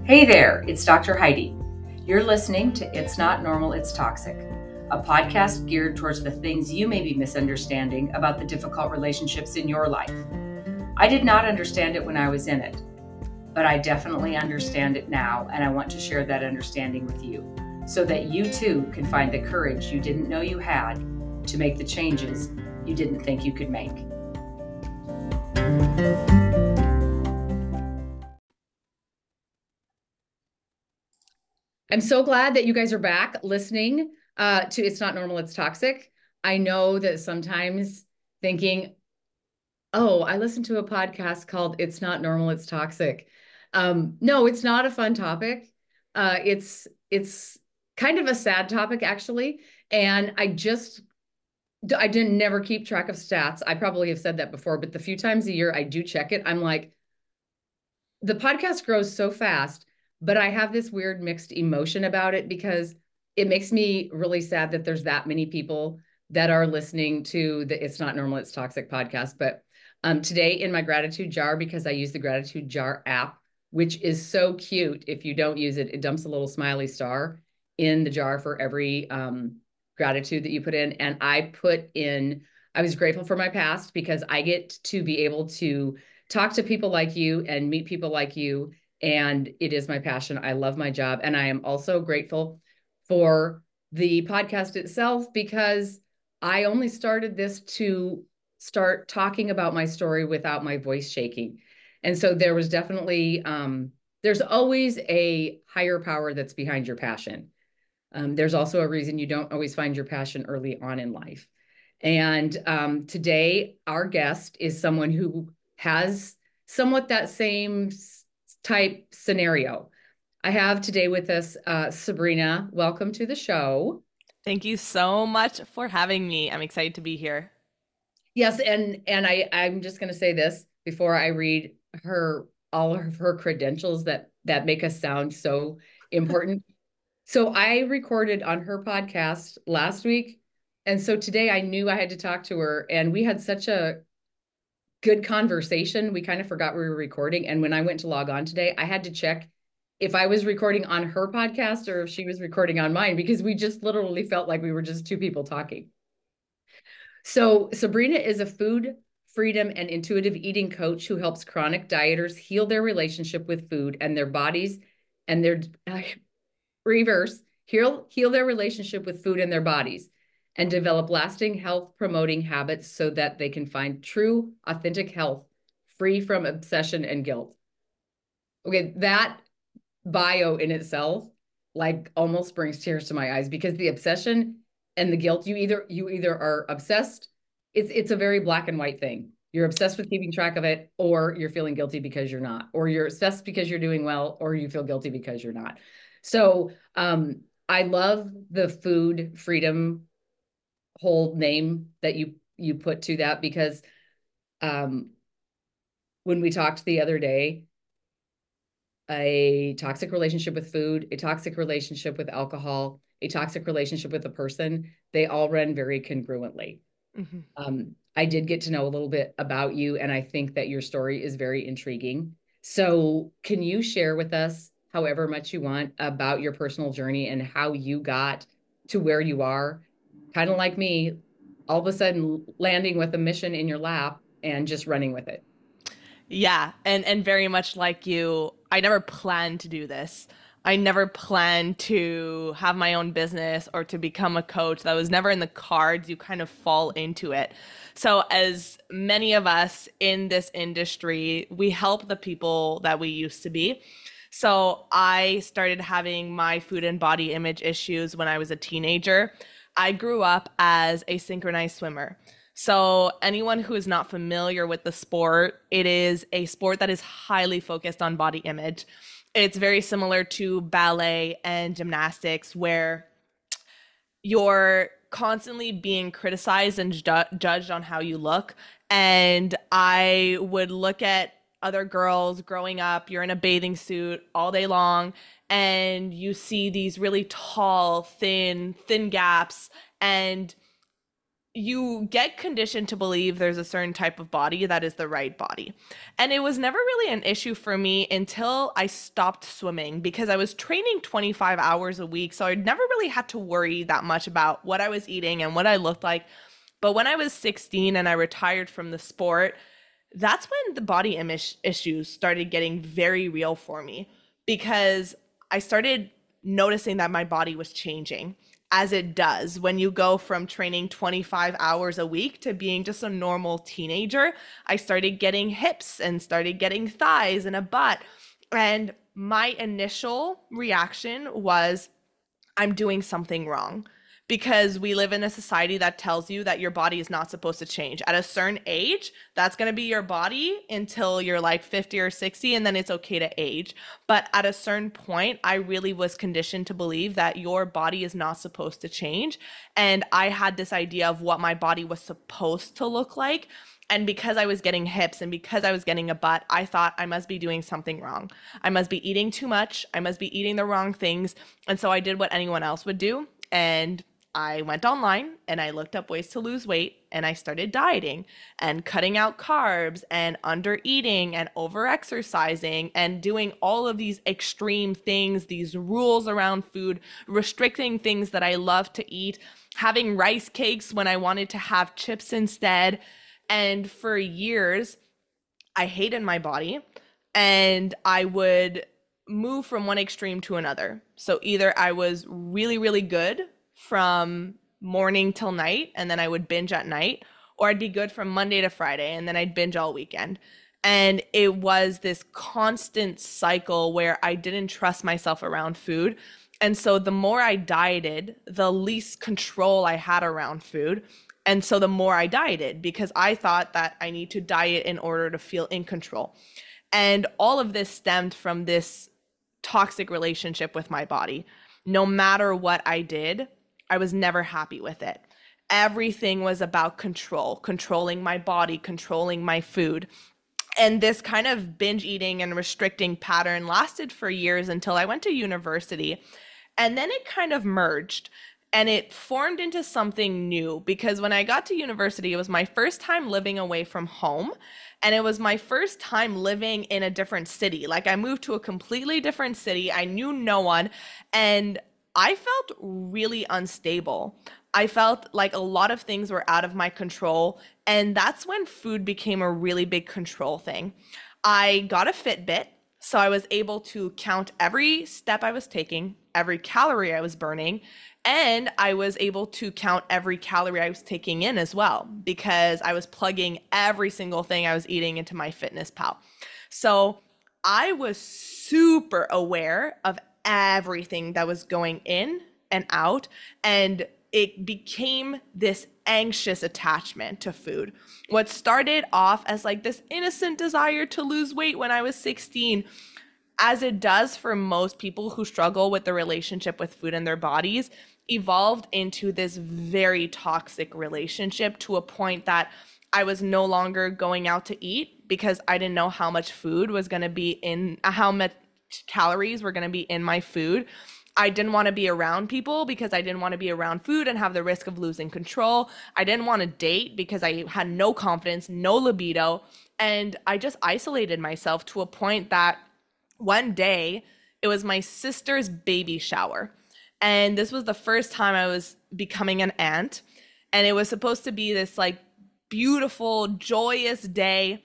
Hey there, it's Dr. Heidi. You're listening to It's Not Normal, It's Toxic, a podcast geared towards the things you may be misunderstanding about the difficult relationships in your life. I did not understand it when I was in it, but I definitely understand it now, and I want to share that understanding with you so that you too can find the courage you didn't know you had to make the changes you didn't think you could make. I'm so glad that you guys are back listening to It's Not Normal, It's Toxic. I know that sometimes thinking, oh, I listened to a podcast called It's Not Normal, It's Toxic. No, it's not a fun topic. It's kind of a sad topic, actually. And I didn't never keep track of stats. I probably have said that before, but the few times a year I do check it, I'm like, the podcast grows so fast, but I have this weird mixed emotion about it because it makes me really sad that there's that many people that are listening to the It's Not Normal, It's Toxic podcast. But today in my gratitude jar, because I use the gratitude jar app, which is so cute. If you don't use it, it dumps a little smiley star in the jar for every gratitude that you put in. And I was grateful for my past because I get to be able to talk to people like you and meet people like you. And it is my passion. I love my job. And I am also grateful for the podcast itself because I only started this to start talking about my story without my voice shaking. And so there was definitely, there's always a higher power that's behind your passion. There's also a reason you don't always find your passion early on in life. And today, our guest is someone who has somewhat that same type scenario. I have today with us Sabrina. Welcome to the show. Thank you so much for having me. I'm excited to be here. Yes, and I'm just going to say this before I read all of her credentials that make us sound so important. So I recorded on her podcast last week. And so today I knew I had to talk to her, and we had such a good conversation. We kind of forgot we were recording. And when I went to log on today, I had to check if I was recording on her podcast or if she was recording on mine, because we just literally felt like we were just two people talking. So Sabrina is a food freedom and intuitive eating coach who helps chronic dieters heal their relationship with food and their bodies and their heal their relationship with food and their bodies and develop lasting health promoting habits so that they can find true, authentic health free from obsession and guilt. Okay, that bio in itself like almost brings tears to my eyes because the obsession and the guilt, you either are obsessed, it's a very black and white thing. You're obsessed with keeping track of it, or you're feeling guilty because you're not, or you're obsessed because you're doing well, or you feel guilty because you're not. So I love the food freedom whole name that you put to that because um, when we talked the other day, a toxic relationship with food, a toxic relationship with alcohol, a toxic relationship with a person, they all run very congruently. I did get to know a little bit about you, and I think that your story is very intriguing. So, can you share with us, however much you want, about your personal journey and how you got to where you are? Kind of like me, all of a sudden landing with a mission in your lap and just running with it. Yeah, and very much like you, I never planned to do this. I never planned to have my own business or to become a coach. That was never in the cards. You kind of fall into it. So, as many of us in this industry, we help the people that we used to be. So, I started having my food and body image issues when I was a teenager. I grew up as a synchronized swimmer. So, anyone who is not familiar with the sport, it is a sport that is highly focused on body image. It's very similar to ballet and gymnastics, where you're constantly being criticized and judged on how you look. And I would look at other girls growing up, you're in a bathing suit all day long, and you see these really tall, thin gaps. And you get conditioned to believe there's a certain type of body that is the right body. And it was never really an issue for me until I stopped swimming because I was training 25 hours a week. So I never really had to worry that much about what I was eating and what I looked like. But when I was 16 and I retired from the sport, that's when the body image issues started getting very real for me because I started noticing that my body was changing as it does when you go from training 25 hours a week to being just a normal teenager. I started getting hips and started getting thighs and a butt. And my initial reaction was, I'm doing something wrong because we live in a society that tells you that your body is not supposed to change. At a certain age, that's going to be your body until you're like 50 or 60, and then it's okay to age. But at a certain point, I really was conditioned to believe that your body is not supposed to change. And I had this idea of what my body was supposed to look like. And because I was getting hips and because I was getting a butt, I thought I must be doing something wrong. I must be eating too much. I must be eating the wrong things. And so I did what anyone else would do. And I went online and I looked up ways to lose weight and I started dieting and cutting out carbs and under eating and over exercising and doing all of these extreme things, these rules around food, restricting things that I love to eat, having rice cakes when I wanted to have chips instead. And for years, I hated my body and I would move from one extreme to another. So either I was really, really good from morning till night, and then I would binge at night, or I'd be good from Monday to Friday, and then I'd binge all weekend. And it was this constant cycle where I didn't trust myself around food. And so the more I dieted, the least control I had around food. And so the more I dieted because I thought that I need to diet in order to feel in control. And all of this stemmed from this toxic relationship with my body. No matter what I did, I was never happy with it. Everything was about control, controlling my body, controlling my food. And this kind of binge eating and restricting pattern lasted for years until I went to university. And then it kind of merged and it formed into something new because when I got to university, it was my first time living away from home. And it was my first time living in a different city. Like I moved to a completely different city. I knew no one. And I felt really unstable. I felt like a lot of things were out of my control. And that's when food became a really big control thing. I got a Fitbit, so I was able to count every step I was taking, every calorie I was burning, and I was able to count every calorie I was taking in as well because I was plugging every single thing I was eating into MyFitnessPal. So I was super aware of everything that was going in and out, and it became this anxious attachment to food. What started off as like this innocent desire to lose weight when I was 16, as it does for most people who struggle with the relationship with food and their bodies, evolved into this very toxic relationship to a point that I was no longer going out to eat because I didn't know how much food was going to be in, how much calories were going to be in my food. I didn't want to be around people because I didn't want to be around food and have the risk of losing control. I didn't want to date because I had no confidence, no libido. And I just isolated myself to a point that one day it was my sister's baby shower. And this was the first time I was becoming an aunt. And it was supposed to be this like beautiful, joyous day.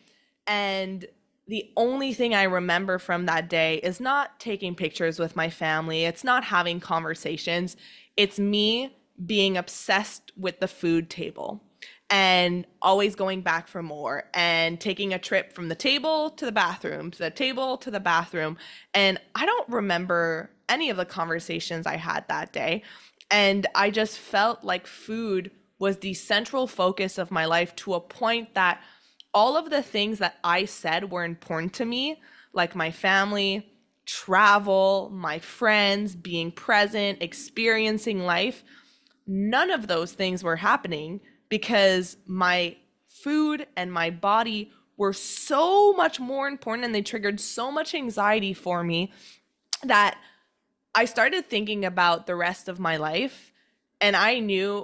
And the only thing I remember from that day is not taking pictures with my family. It's not having conversations. It's me being obsessed with the food table and always going back for more and taking a trip from the table to the bathroom, to the table to the bathroom. And I don't remember any of the conversations I had that day. And I just felt like food was the central focus of my life to a point that all of the things that I said were important to me, like my family, travel, my friends, being present, experiencing life, none of those things were happening because my food and my body were so much more important and they triggered so much anxiety for me that I started thinking about the rest of my life. And I knew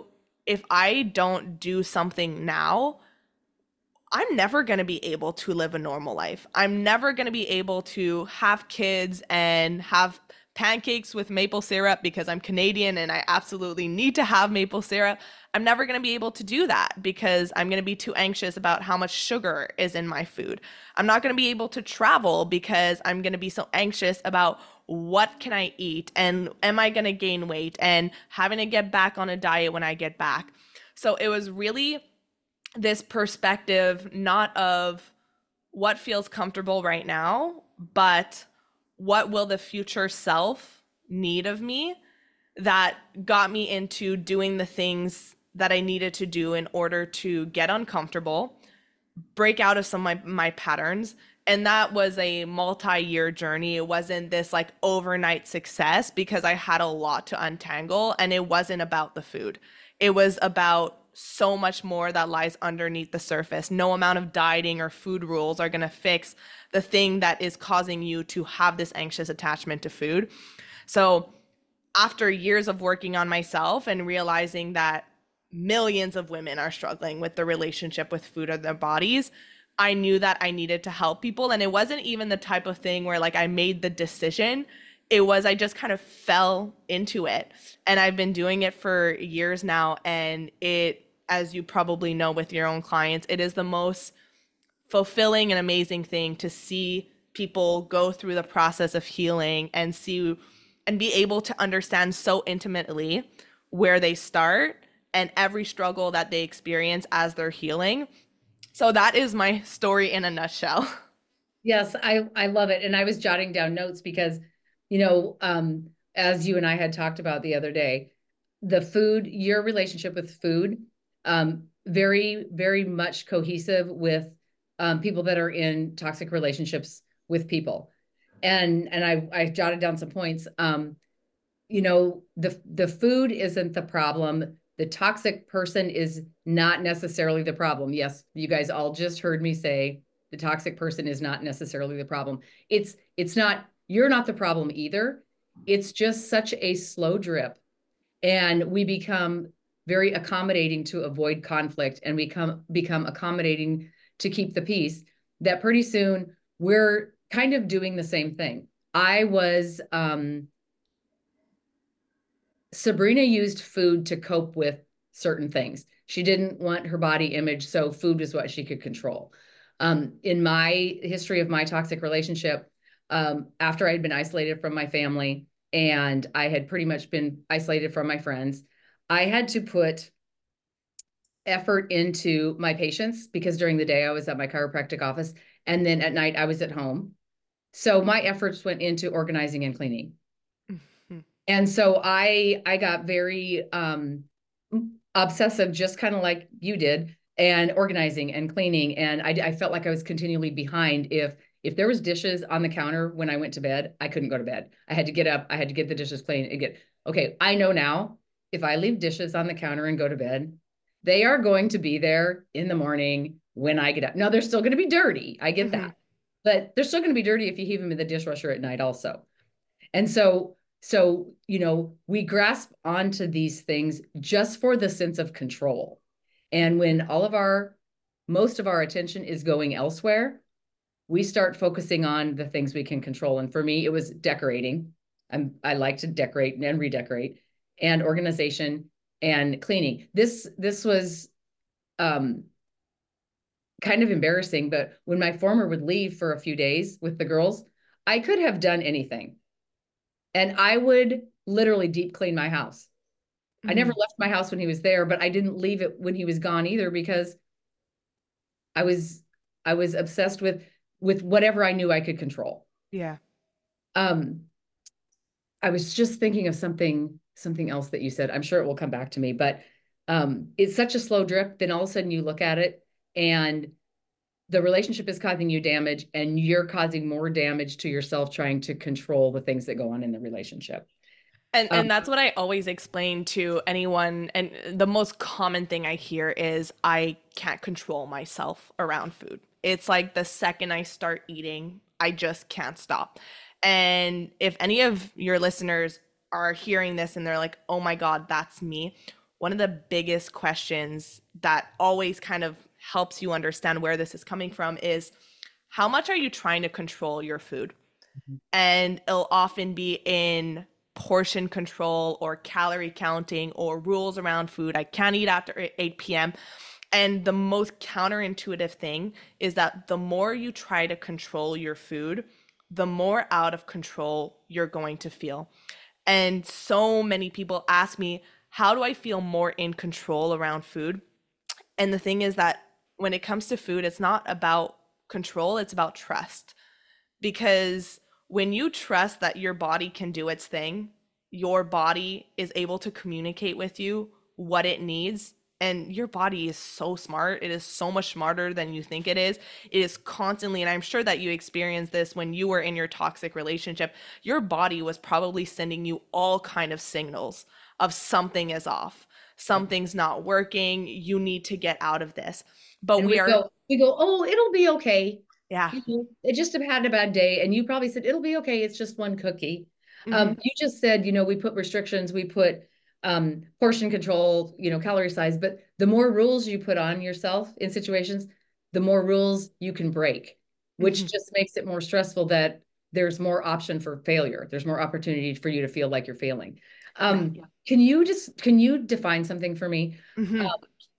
if I don't do something now, I'm never going to be able to live a normal life. I'm never going to be able to have kids and have pancakes with maple syrup because I'm Canadian and I absolutely need to have maple syrup. I'm never going to be able to do that because I'm going to be too anxious about how much sugar is in my food. I'm not going to be able to travel because I'm going to be so anxious about what can I eat and am I going to gain weight and having to get back on a diet when I get back. So it was really this perspective not of what feels comfortable right now, but what will the future self need of me, that got me into doing the things that I needed to do in order to get uncomfortable, break out of some of my patterns. And that was a multi-year journey. It wasn't this like overnight success because I had a lot to untangle, and it wasn't about the food. It was about so much more that lies underneath the surface. No amount of dieting or food rules are going to fix the thing that is causing you to have this anxious attachment to food. So after years of working on myself and realizing that millions of women are struggling with the relationship with food or their bodies, I knew that I needed to help people. And it wasn't even the type of thing where like I made the decision. It was, I just kind of fell into it. And I've been doing it for years now. And it, as you probably know with your own clients, it is the most fulfilling and amazing thing to see people go through the process of healing and see and be able to understand so intimately where they start and every struggle that they experience as they're healing. So that is my story in a nutshell. Yes, I love it. And I was jotting down notes because, as you and I had talked about the other day, the food, your relationship with food, very, very much cohesive with people that are in toxic relationships with people. And I jotted down some points. The food isn't the problem. The toxic person is not necessarily the problem. Yes, you guys all just heard me say the toxic person is not necessarily the problem. It's not, you're not the problem either. It's just such a slow drip, and we become very accommodating to avoid conflict, and we become accommodating to keep the peace, that pretty soon we're kind of doing the same thing. I was Sabrina used food to cope with certain things. She didn't want her body image, so food was what she could control. In my history of my toxic relationship, after I had been isolated from my family and I had pretty much been isolated from my friends, I had to put effort into my patients because during the day I was at my chiropractic office and then at night I was at home. So my efforts went into organizing and cleaning. And so I got very obsessive, just kind of like you did, and organizing and cleaning. And I felt like I was continually behind. If there was dishes on the counter when I went to bed, I couldn't go to bed. I had to get up, I had to get the dishes clean and get, okay, I know now if I leave dishes on the counter and go to bed, they are going to be there in the morning when I get up. Now they're still going to be dirty. I get Mm-hmm. that. But they're still going to be dirty if you heave them in the dishwasher at night also. And so we grasp onto these things just for the sense of control. And when most of our attention is going elsewhere, we start focusing on the things we can control. And for me, it was decorating. I like to decorate and redecorate, and organization and cleaning. This was um, kind of embarrassing, but when my former would leave for a few days with the girls, I could have done anything. And I would literally deep clean my house. I never Mm-hmm. left my house when he was there, but I didn't leave it when he was gone either because I was I was obsessed with whatever I knew I could control. Yeah. Um, I was just thinking of something else that you said. I'm sure it will come back to me, but it's such a slow drip. Then all of a sudden you look at it and the relationship is causing you damage, and you're causing more damage to yourself trying to control the things that go on in the relationship. And Um, that's what I always explain to anyone. And the most common thing I hear is I can't control myself around food. It's like the second I start eating, I just can't stop. And if any of your listeners are hearing this and they're like, "Oh my God, that's me." one of the biggest questions that always kind of helps you understand where this is coming from is how much are you trying to control your food? And it'll often be in portion control or calorie counting or rules around food. I can't eat after 8 p.m. And the most counterintuitive thing is that the more you try to control your food, the more out of control you're going to feel. And so many people ask me, how do I feel more in control around food? And the thing is that when it comes to food, it's not about control, it's about trust. Because when you trust that your body can do its thing, your body is able to communicate with you what it needs. And your body is so smart. It is so much smarter than you think it is. It is constantly, and I'm sure that you experienced this when you were in your toxic relationship, your body was probably sending you all kind of signals of something is off, something's not working, you need to get out of this. But And we go, oh, it'll be okay. Yeah. You know, it just have had a bad day. And you probably said, it'll be okay. It's just one cookie. Hmm. You just said, we put restrictions, we put portion control, calorie size, but the more rules you put on yourself in situations, the more rules you can break, which Hmm. just makes it more stressful that there's more option for failure. There's more opportunity for you to feel like you're failing. Yeah. Can you define something for me? Hmm.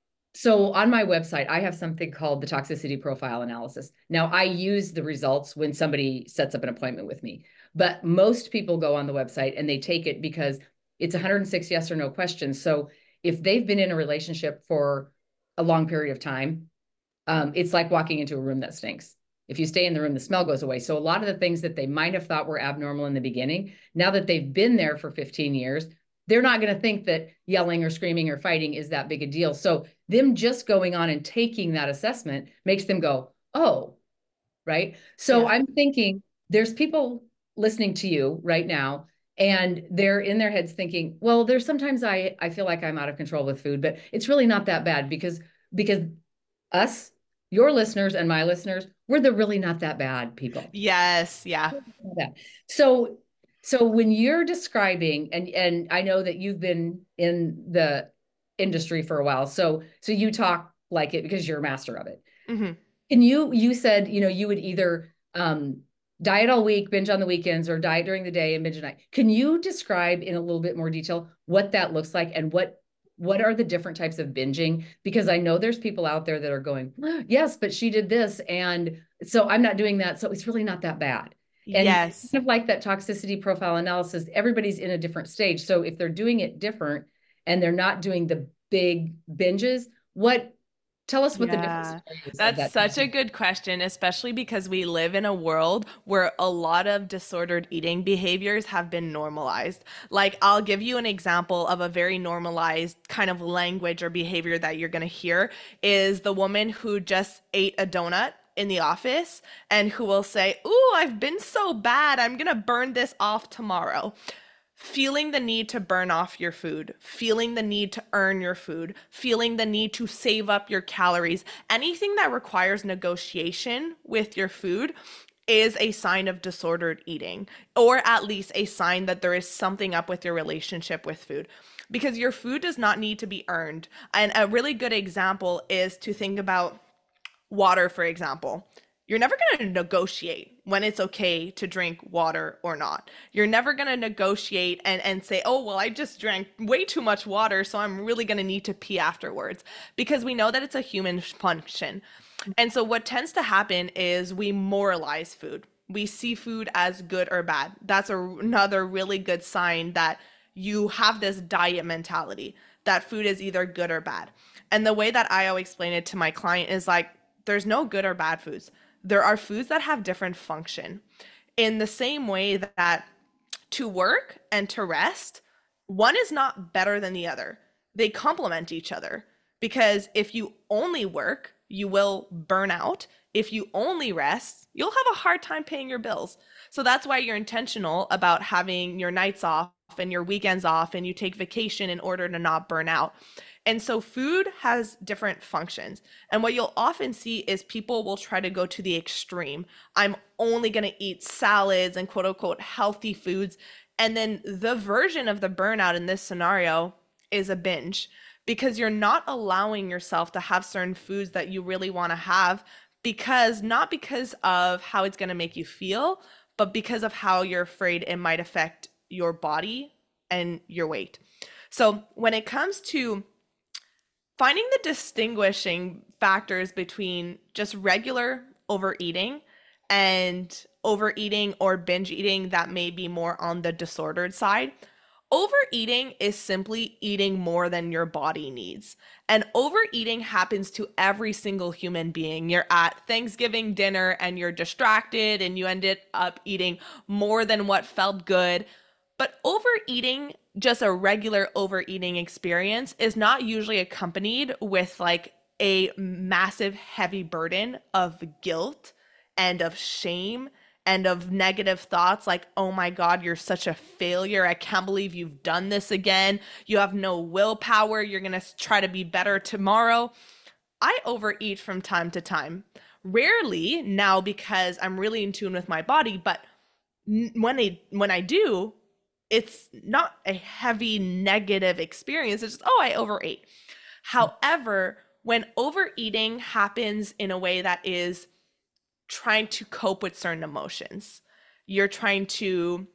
So on my website, I have something called the toxicity profile analysis. Now, I use the results when somebody sets up an appointment with me, but most people go on the website and they take it because it's 106 yes or no questions. So if they've been in a relationship for a long period of time, it's like walking into a room that stinks. If you stay in the room, the smell goes away. So a lot of the things that they might have thought were abnormal in the beginning, now that they've been there for 15 years, they're not going to think that yelling or screaming or fighting is that big a deal. So them just going on and taking that assessment makes them go, oh, right. So Yeah. I'm thinking there's people listening to you right now and they're in their heads thinking, well, there's sometimes I feel like I'm out of control with food, but it's really not that bad because us, your listeners and my listeners, we're the really not that bad people. Yes. Yeah. Yeah. So so when you're describing, and I know that you've been in the industry for a while, so you talk like it because you're a master of it. Hmm. And you said, you would either diet all week, binge on the weekends, or diet during the day and binge at night. Can you describe in a little bit more detail what that looks like and what are the different types of binging? Because I know there's people out there that are going, yes, but she did this, and so I'm not doing that, so it's really not that bad. And Yes. kind of like that toxicity profile analysis, everybody's in a different stage. So if they're doing it different and they're not doing the big binges, what tell us what the difference Yeah, is of that's that. such a good question, especially because we live in a world where a lot of disordered eating behaviors have been normalized. Like, I'll give you an example of a very normalized kind of language or behavior that you're going to hear is the woman who just ate a donut in the office and who will say, "Ooh, I've been so bad. I'm going to burn this off tomorrow." Feeling the need to burn off your food, feeling the need to earn your food, feeling the need to save up your calories, anything that requires negotiation with your food is a sign of disordered eating, or at least a sign that there is something up with your relationship with food. Because your food does not need to be earned. And a really good example is to think about water, for example. You're never going to negotiate when it's okay to drink water or not. You're never going to negotiate and say, oh, well, I just drank way too much water, so I'm really going to need to pee afterwards, because we know that it's a human function. And so what tends to happen is we moralize food. We see food as good or bad. That's another really good sign that you have this diet mentality that food is either good or bad. And the way that I always explain it to my client is like, there's no good or bad foods. There are foods that have different function. In the same way that to work and to rest, one is not better than the other. They complement each other, because if you only work, you will burn out. If you only rest, you'll have a hard time paying your bills. So that's why you're intentional about having your nights off and your weekends off, and you take vacation in order to not burn out. And so food has different functions. And what you'll often see is people will try to go to the extreme. I'm only going to eat salads and quote unquote healthy foods. And then the version of the burnout in this scenario is a binge, because you're not allowing yourself to have certain foods that you really want to have, because not because of how it's going to make you feel, but because of how you're afraid it might affect your body and your weight. So when it comes to finding the distinguishing factors between just regular overeating and overeating or binge eating that may be more on the disordered side, overeating is simply eating more than your body needs. And overeating happens to every single human being. You're at Thanksgiving dinner and you're distracted and you ended up eating more than what felt good. But overeating, just a regular overeating experience, is not usually accompanied with like a massive heavy burden of guilt and of shame and of negative thoughts like, oh my God, you're such a failure. I can't believe you've done this again. You have no willpower. You're going to try to be better tomorrow. I overeat from time to time. Rarely now because I'm really in tune with my body, but when I do, it's not a heavy negative experience. It's just, oh, I overate. However, when overeating happens in a way that is trying to cope with certain emotions, you're trying to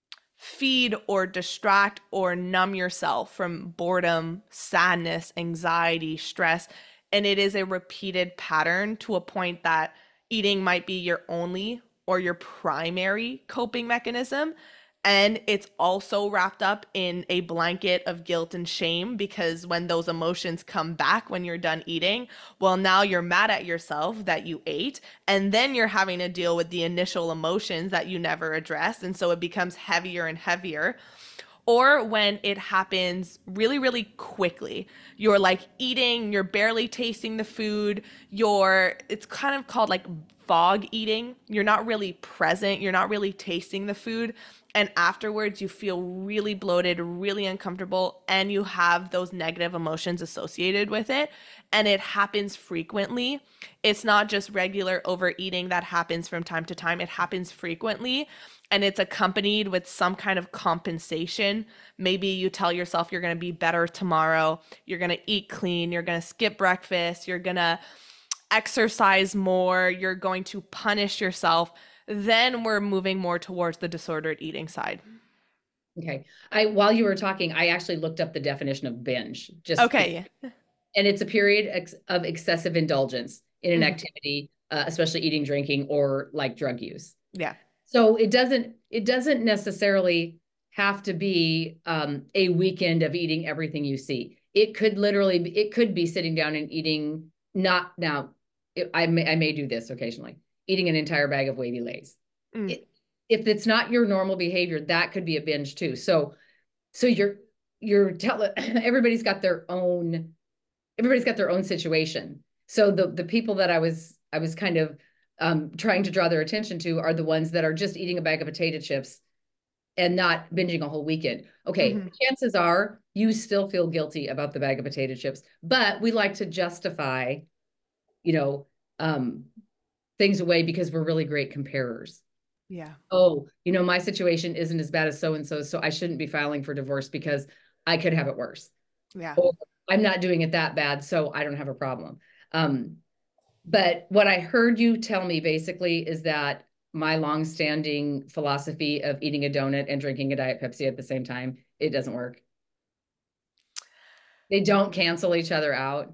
feed or distract or numb yourself from boredom, sadness, anxiety, stress, and it is a repeated pattern to a point that eating might be your only or your primary coping mechanism. And it's also wrapped up in a blanket of guilt and shame because when those emotions come back when you're done eating, well, now you're mad at yourself that you ate. And then you're having to deal with the initial emotions that you never addressed. And so it becomes heavier and heavier. Or when it happens really, really quickly. You're like eating, you're barely tasting the food, it's kind of called like fog eating. You're not really present, you're not really tasting the food. And afterwards, you feel really bloated, really uncomfortable, and you have those negative emotions associated with it. And it happens frequently. It's not just regular overeating that happens from time to time, it happens frequently. And it's accompanied with some kind of compensation. Maybe you tell yourself you're going to be better tomorrow, you're going to eat clean, you're going to skip breakfast, you're going to exercise more, you're going to punish yourself. Then we're moving more towards the disordered eating side. Okay. While you were talking, I actually looked up the definition of binge. Okay. And it's a period of excessive indulgence in an Mhm. activity, especially eating, drinking, or like drug use. Yeah. So it doesn't necessarily have to be a weekend of eating everything you see. It could be sitting down and eating, not now, I may do this occasionally, eating an entire bag of Wavy Lays. Mm. If it's not your normal behavior, that could be a binge too. So everybody's got their own situation. So the people that I was kind of trying to draw their attention to are the ones that are just eating a bag of potato chips and not binging a whole weekend. Okay, Mhm. chances are you still feel guilty about the bag of potato chips, but we like to justify, you know, um, things away because we're really great comparers. Yeah. Oh, my situation isn't as bad as so and so, so I shouldn't be filing for divorce because I could have it worse. Yeah. Or I'm not doing it that bad, so I don't have a problem. Um, but what I heard you tell me basically is that my longstanding philosophy of eating a donut and drinking a Diet Pepsi at the same time, it doesn't work. They don't cancel each other out.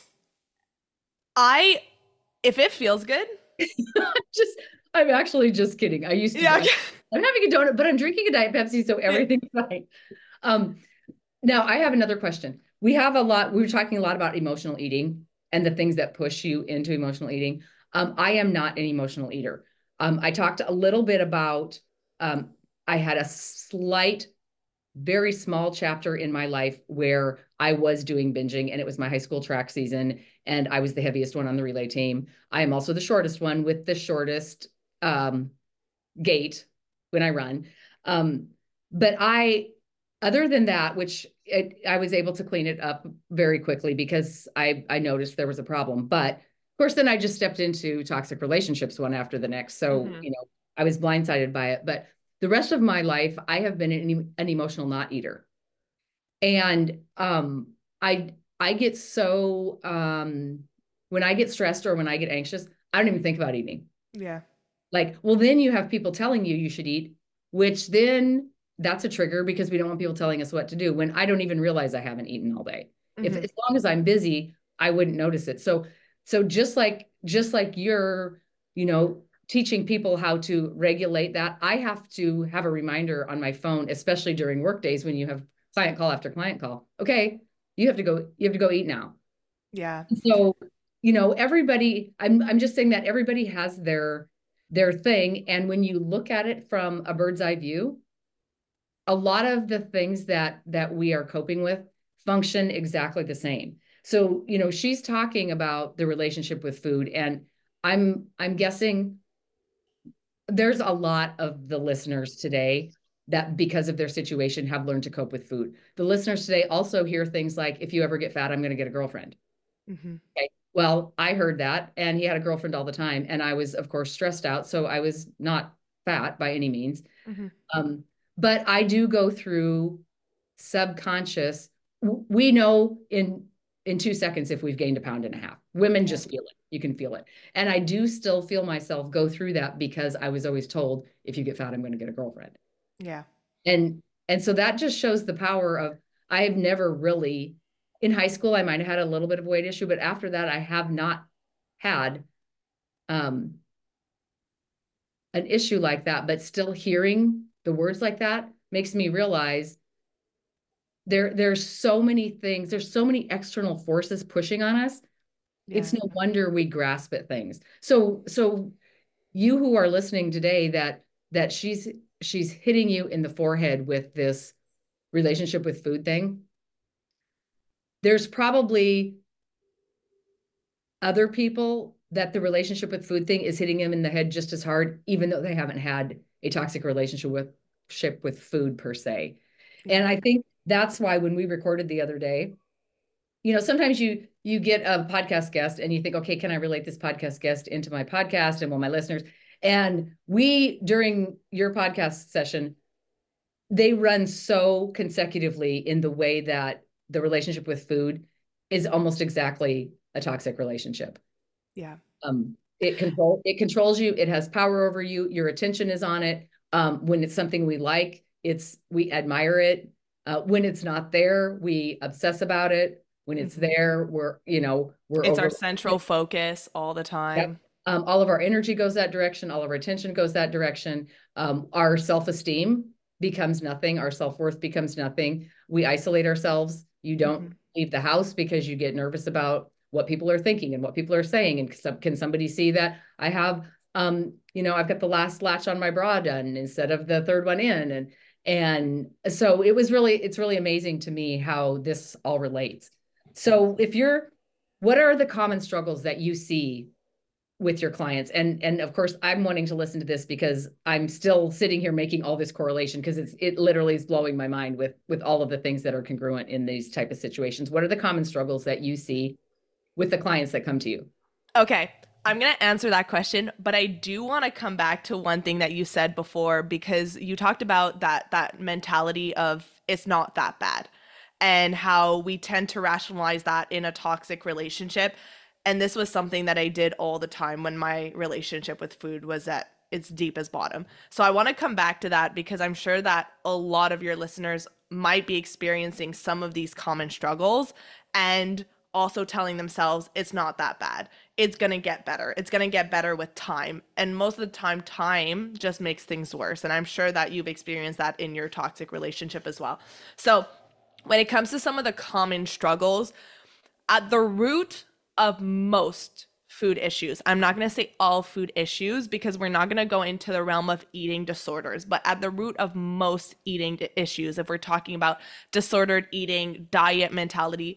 I if it feels good. just, I'm actually just kidding. I used to, Yeah. I'm having a donut, but I'm drinking a Diet Pepsi, so everything's fine. Um, Now I have another question. We were talking a lot about emotional eating and the things that push you into emotional eating. I am not an emotional eater. I talked a little bit about, um, I had a very small chapter in my life where I was doing binging, and it was my high school track season, and I was the heaviest one on the relay team. I am also the shortest one with the shortest um, gait when I run. Um, but other than that, I was able to clean it up very quickly because I noticed there was a problem. But of course, then I just stepped into toxic relationships one after the next. So, Mhm. I was blindsided by it. But the rest of my life, I have been an emotional not eater. And I I get so when I get stressed or when I get anxious, I don't even think about eating. Yeah. Like, well, then you have people telling you should eat, which then that's a trigger because we don't want people telling us what to do when I don't even realize I haven't eaten all day. If Hmm. as long as I'm busy, I wouldn't notice it. So just like you're, teaching people how to regulate that, I have to have a reminder on my phone, especially during work days when you have client call after client call. Okay, you have to go eat now. Yeah. So, everybody, I'm just saying that everybody has their thing. And when you look at it from a bird's eye view, a lot of the things that we are coping with function exactly the same. So, she's talking about the relationship with food, and I'm guessing there's a lot of the listeners today that because of their situation have learned to cope with food. The listeners today also hear things like, if you ever get fat, I'm going to get a girlfriend. Hmm. Okay. Well, I heard that, and he had a girlfriend all the time, and I was, of course, stressed out. So I was not fat by any means. Hmm. Um, but I do go through subconscious. We know in 2 seconds if we've gained a pound and a half. Women Yeah. just feel it. You can feel it. And I do still feel myself go through that because I was always told, if you get fat, I'm going to get a girlfriend. Yeah. And so that just shows the power of, I have never really, in high school I might have had a little bit of a weight issue, but after that I have not had um an issue like that. But still hearing the words like that makes me realize there's so many things, there's so many external forces pushing on us. It's Yeah. no wonder we grasp at things. So you who are listening today, that she's hitting you in the forehead with this relationship with food thing, there's probably other people that the relationship with food thing is hitting them in the head just as hard, even though they haven't had a toxic relationship with food per se. And Yeah. I think that's why when we recorded the other day, sometimes you get a podcast guest and you think, okay, can I relate this podcast guest into my podcast and will my listeners? And we, during your podcast session, they run so consecutively in the way that the relationship with food is almost exactly a toxic relationship. Yeah. It controls you. It has power over you. Your attention is on it. When it's something we like, we admire it. When it's not there, we obsess about it. When it's Hmm. there, we're It's our over. central focus all the Yep. time. All of our energy goes that direction. All of our attention goes that direction. Our self-esteem becomes nothing. Our self-worth becomes nothing. We isolate ourselves. You don't Hmm. leave the house because you get nervous about what people are thinking and what people are saying. And can somebody see that I have, I've got the last latch on my bra done instead of the third one in. And so it's really amazing to me how this all relates. So what are the common struggles that you see with your clients? And of course I'm wanting to listen to this because I'm still sitting here making all this correlation because it literally is blowing my mind with all of the things that are congruent in these type of situations. What are the common struggles that you see with the clients that come to you? Okay, I'm going to answer that question, but I do want to come back to one thing that you said before because you talked about that mentality of it's not that bad and how we tend to rationalize that in a toxic relationship. And this was something that I did all the time when my relationship with food was at its deepest bottom. So I want to come back to that because I'm sure that a lot of your listeners might be experiencing some of these common struggles and also telling themselves it's not that bad. It's going to get better. It's going to get better with time. And most of the time just makes things worse. And I'm sure that you've experienced that in your toxic relationship as well. So, when it comes to some of the common struggles, at the root of most food issues, I'm not going to say all food issues because we're not going to go into the realm of eating disorders, but at the root of most eating issues, if we're talking about disordered eating, diet mentality,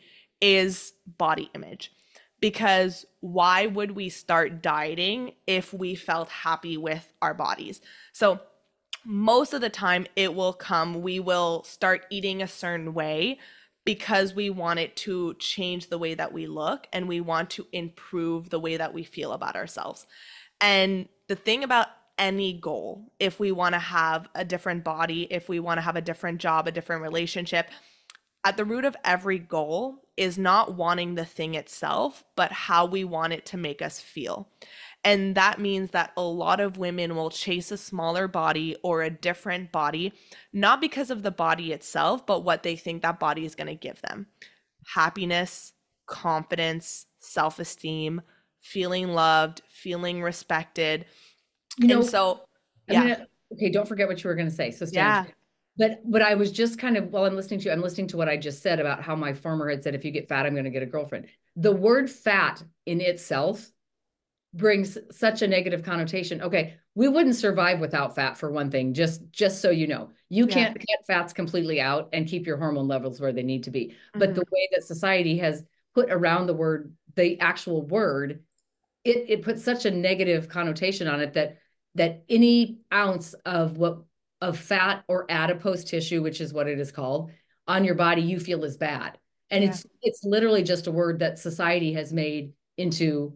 is body image. Because why would we start dieting if we felt happy with our bodies? So, most of the time it will come, we will start eating a certain way because we want it to change the way that we look and we want to improve the way that we feel about ourselves. And the thing about any goal, if we want to have a different body, if we want to have a different job, a different relationship, at the root of every goal is not wanting the thing itself, but how we want it to make us feel. And that means that a lot of women will chase a smaller body or a different body, not because of the body itself, but what they think that body is going to give them: happiness, confidence, self esteem, feeling loved, feeling respected. You And know, so, I'm yeah, gonna, okay, don't forget what you were gonna say. So stay on yeah, track. But I was just kind of, while I'm listening to you, I'm listening to what I just said about how my farmer had said, if you get fat, I'm gonna get a girlfriend. The word fat in itself brings such a negative connotation. Okay, we wouldn't survive without fat, for one thing, just so you know. You yeah. can't cut fats completely out and keep your hormone levels where they need to be. But Hmm. the way that society has put around the word, the actual word, it puts such a negative connotation on it that any ounce of what of fat or adipose tissue, which is what it is called, on your body you feel is bad. And Yeah, it's literally just a word that society has made into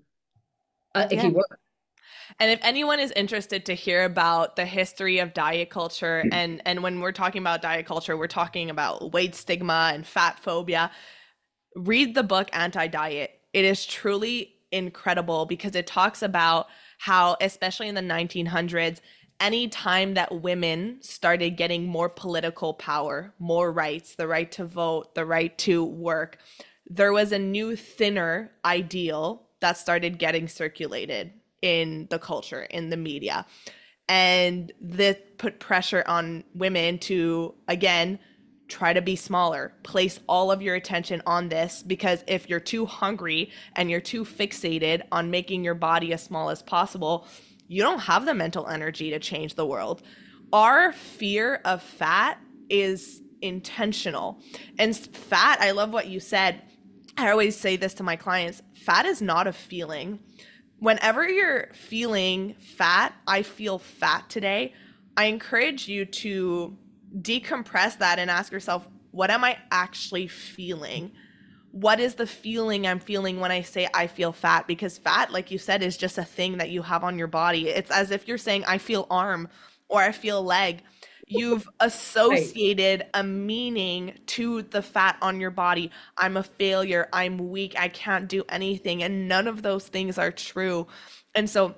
a yeah. keyword. And if anyone is interested to hear about the history of diet culture, and when we're talking about diet culture, we're talking about weight stigma and fat phobia, read the book Anti-Diet. It is truly incredible because it talks about how, especially in the 1900s, any time that women started getting more political power, more rights, the right to vote, the right to work, there was a new, thinner ideal that started getting circulated in the culture, in the media. And this put pressure on women to, again, try to be smaller. Place all of your attention on this, because if you're too hungry and you're too fixated on making your body as small as possible, you don't have the mental energy to change the world. Our fear of fat is intentional. And fat, I love what you said. I always say this to my clients: fat is not a feeling. Whenever you're feeling fat, I feel fat today, I encourage you to decompress that and ask yourself, what am I actually feeling? What is the feeling I'm feeling when I say I feel fat? Because fat, like you said, is just a thing that you have on your body. It's as if you're saying, I feel arm or I feel leg. You've Right. associated a meaning to the fat on your body. I'm a failure. I'm weak. I can't do anything. And none of those things are true. And so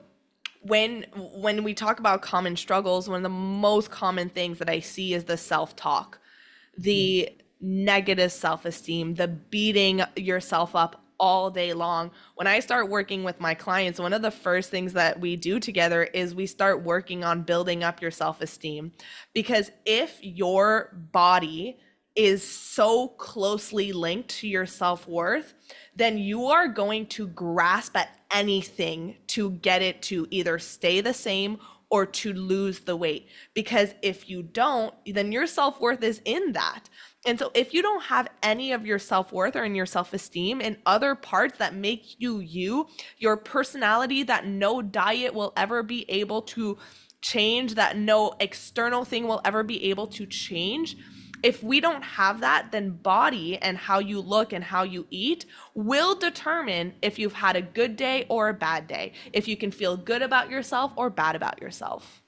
when we talk about common struggles, one of the most common things that I see is the self-talk, the negative self-esteem, the beating yourself up all day long. When I start working with my clients, one of the first things that we do together is we start working on building up your self-esteem. Because if your body is so closely linked to your self-worth, then you are going to grasp at anything to get it to either stay the same or to lose the weight. Because if you don't, then your self worth is in that. And so if you don't have any of your self worth or in your self esteem in other parts that make you you, your personality that no diet will ever be able to change, that no external thing will ever be able to change. If we don't have that, then body and how you look and how you eat will determine if you've had a good day or a bad day, if you can feel good about yourself or bad about yourself.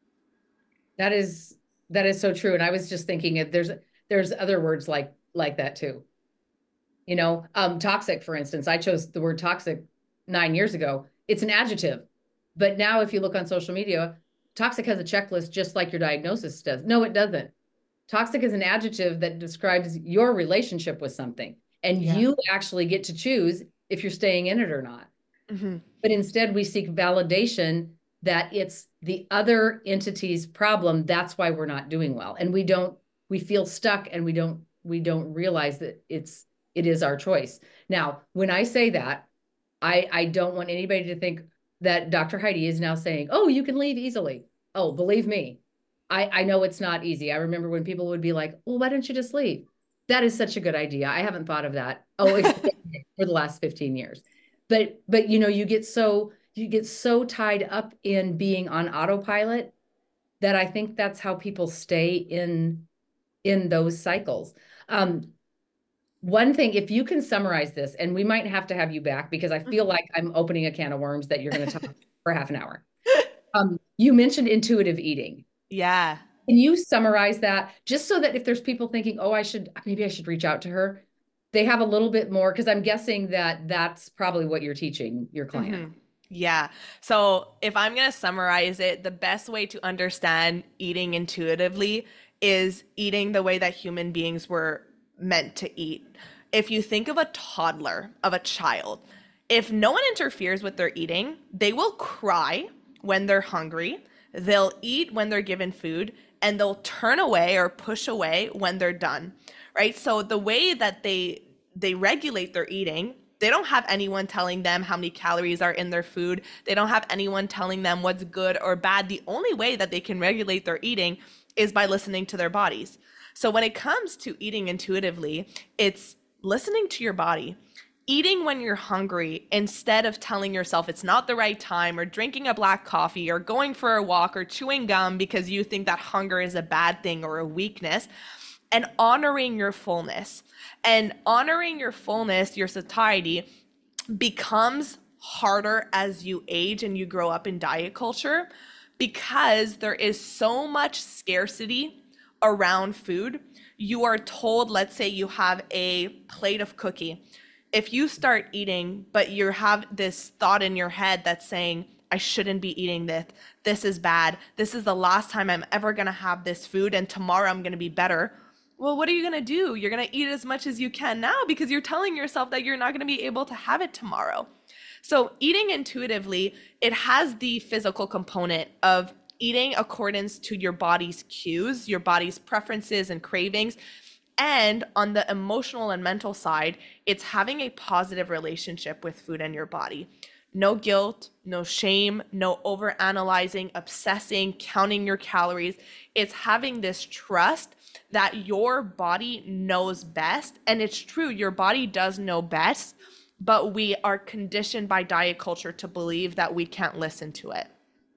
That is that is so true. And I was just thinking if there's other words like that too. You know, toxic, for instance. I chose the word toxic 9 years ago. It's an adjective. But now if you look on social media, toxic has a checklist just like your diagnosis does. No, it doesn't. Toxic is an adjective that describes your relationship with something, and Yeah. you actually get to choose if you're staying in it or not. Hmm. But instead, we seek validation that it's the other entity's problem. That's why we're not doing well. And we feel stuck, and we don't realize that it is our choice. Now, when I say that, I don't want anybody to think that Dr. Heidi is now saying, oh, you can leave easily. Oh, believe me, I know it's not easy. I remember when people would be like, well, why don't you just leave? That is such a good idea. I haven't thought of that. Oh, for the last 15 years. But you get so tied up in being on autopilot that I think that's how people stay in those cycles. Um, One thing, if you can summarize this, and we might have to have you back because I feel like I'm opening a can of worms that you're going to talk for half an hour. You mentioned intuitive eating. Yeah. Can you summarize that just so that if there's people thinking, oh, maybe I should reach out to her, they have a little bit more, because I'm guessing that that's probably what you're teaching your client. Yeah. So if I'm going to summarize it, the best way to understand eating intuitively is eating the way that human beings were meant to eat. If you think of a toddler, of a child, if no one interferes with their eating, they will cry when they're hungry, they'll eat when they're given food, and they'll turn away or push away when they're done. Right? So the way that they regulate their eating, they don't have anyone telling them how many calories are in their food. They don't have anyone telling them what's good or bad. The only way that they can regulate their eating is by listening to their bodies. So when it comes to eating intuitively, it's listening to your body. Eating when you're hungry instead of telling yourself it's not the right time, or drinking a black coffee, or going for a walk, or chewing gum because you think that hunger is a bad thing or a weakness, and honoring your fullness. And honoring your fullness, your satiety, becomes harder as you age and you grow up in diet culture, because there is so much scarcity around food. You are told, let's say you have a plate of cookie. If you start eating, but you have this thought in your head that's saying, I shouldn't be eating this. This is bad. This is the last time I'm ever going to have this food, and tomorrow I'm going to be better. Well, what are you going to do? You're going to eat as much as you can now, because you're telling yourself that you're not going to be able to have it tomorrow. So eating intuitively, it has the physical component of eating accordance to your body's cues, your body's preferences and cravings. And on the emotional and mental side, it's having a positive relationship with food and your body. No guilt, no shame, no overanalyzing, obsessing, counting your calories. It's having this trust that your body knows best. And it's true, your body does know best, but we are conditioned by diet culture to believe that we can't listen to it.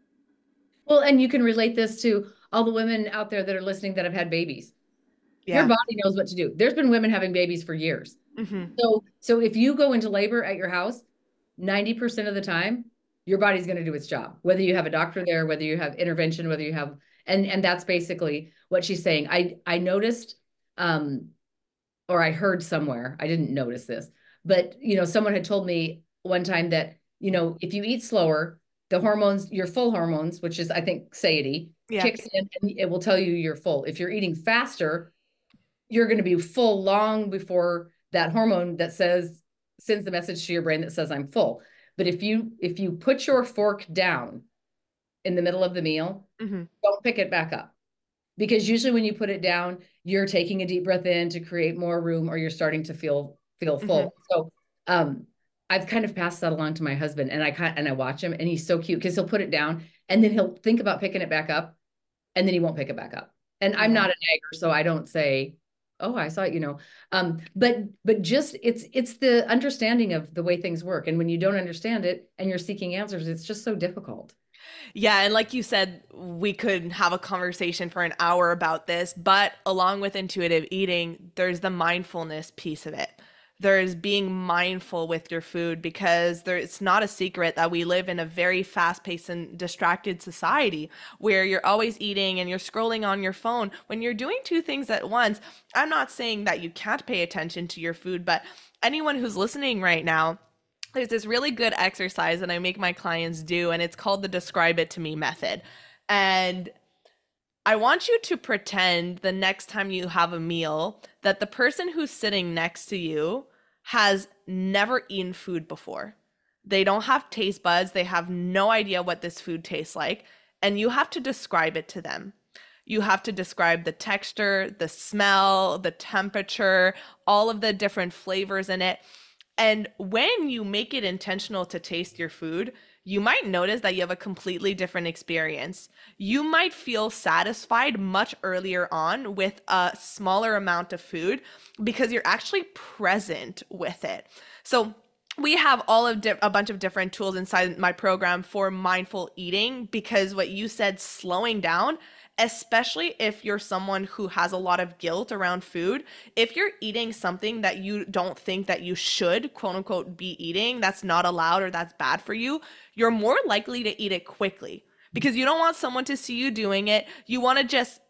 Well, and you can relate this to all the women out there that are listening that have had babies. Your Yeah. body knows what to do. There's been women having babies for years. Mm-hmm. So if you go into labor at your house, 90% of the time, your body's going to do its job, whether you have a doctor there, whether you have intervention, whether you have, and that's basically what she's saying. I noticed, um, or I heard somewhere, I didn't notice this, but someone had told me one time that, if you eat slower, the hormones, your full hormones, which is, I think, satiety, Yeah. kicks in and it will tell you you're full. If you're eating faster, you're going to be full long before that hormone that sends the message to your brain that says I'm full. But if you put your fork down in the middle of the meal, Mm-hmm. don't pick it back up. Because usually when you put it down, you're taking a deep breath in to create more room, or you're starting to feel Mm-hmm. full. So I've kind of passed that along to my husband, and I watch him, and he's so cute because he'll put it down and then he'll think about picking it back up, and then he won't pick it back up. And I'm Yeah. not a nagger, so I don't say, oh, I saw it. But just it's the understanding of the way things work. And when you don't understand it and you're seeking answers, it's just so difficult. Yeah, and like you said, we could have a conversation for an hour about this, but along with intuitive eating, there's the mindfulness piece of it. There's being mindful with your food, because it's not a secret that we live in a very fast-paced and distracted society where you're always eating and you're scrolling on your phone. When you're doing two things at once, I'm not saying that you can't pay attention to your food, but anyone who's listening right now, there's this really good exercise that I make my clients do, and it's called the Describe It to Me method. And I want you to pretend the next time you have a meal that the person who's sitting next to you has never eaten food before. They don't have taste buds, they have no idea what this food tastes like, and you have to describe it to them. You have to describe the texture, the smell, the temperature, all of the different flavors in it. And when you make it intentional to taste your food, you might notice that you have a completely different experience. You might feel satisfied much earlier on with a smaller amount of food because you're actually present with it. So we have a bunch of different tools inside my program for mindful eating, because what you said, slowing down, especially if you're someone who has a lot of guilt around food, if you're eating something that you don't think that you should, quote unquote, be eating, that's not allowed or that's bad for you, you're more likely to eat it quickly, because you don't want someone to see you doing it. You want to just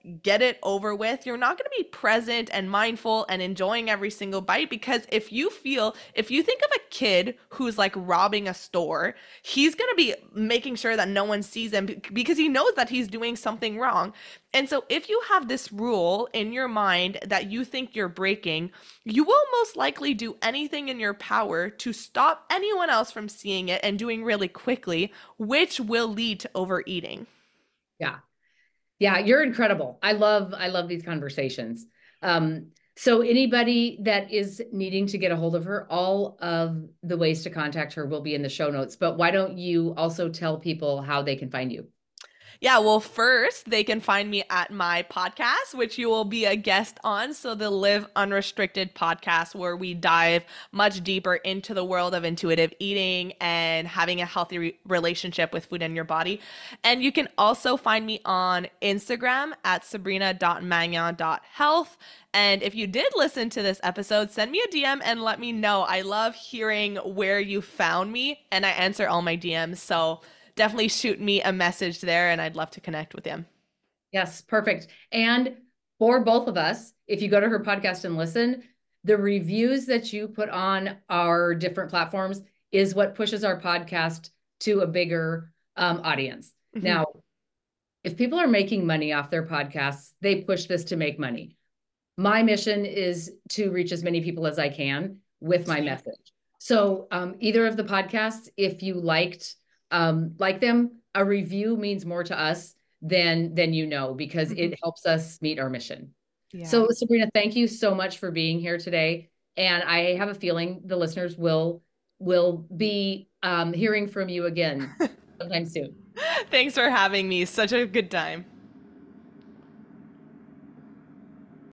get it over with. You're not going to be present and mindful and enjoying every single bite, because if you think of a kid who's like robbing a store, he's going to be making sure that no one sees him because he knows that he's doing something wrong. And so if you have this rule in your mind that you think you're breaking, you will most likely do anything in your power to stop anyone else from seeing it and doing really quickly, which will lead to overeating. Yeah. Yeah, you're incredible. I love these conversations. So anybody that is needing to get a hold of her, all of the ways to contact her will be in the show notes. But why don't you also tell people how they can find you? Yeah, well, first, they can find me at my podcast, which you will be a guest on. So, the Live Unrestricted podcast, where we dive much deeper into the world of intuitive eating and having a healthy relationship with food and your body. And you can also find me on Instagram at sabrina.magnon.health. And if you did listen to this episode, send me a DM and let me know. I love hearing where you found me, and I answer all my DMs. So, definitely shoot me a message there and I'd love to connect with him. Yes, perfect. And for both of us, if you go to her podcast and listen, the reviews that you put on our different platforms is what pushes our podcast to a bigger audience. Mm-hmm. Now, if people are making money off their podcasts, they push this to make money. My mission is to reach as many people as I can with my message. So either of the podcasts, if you like them, a review means more to us than because it helps us meet our mission. Yeah. So Sabrina, thank you so much for being here today. And I have a feeling the listeners will be hearing from you again sometime soon. Thanks for having me. Such a good time.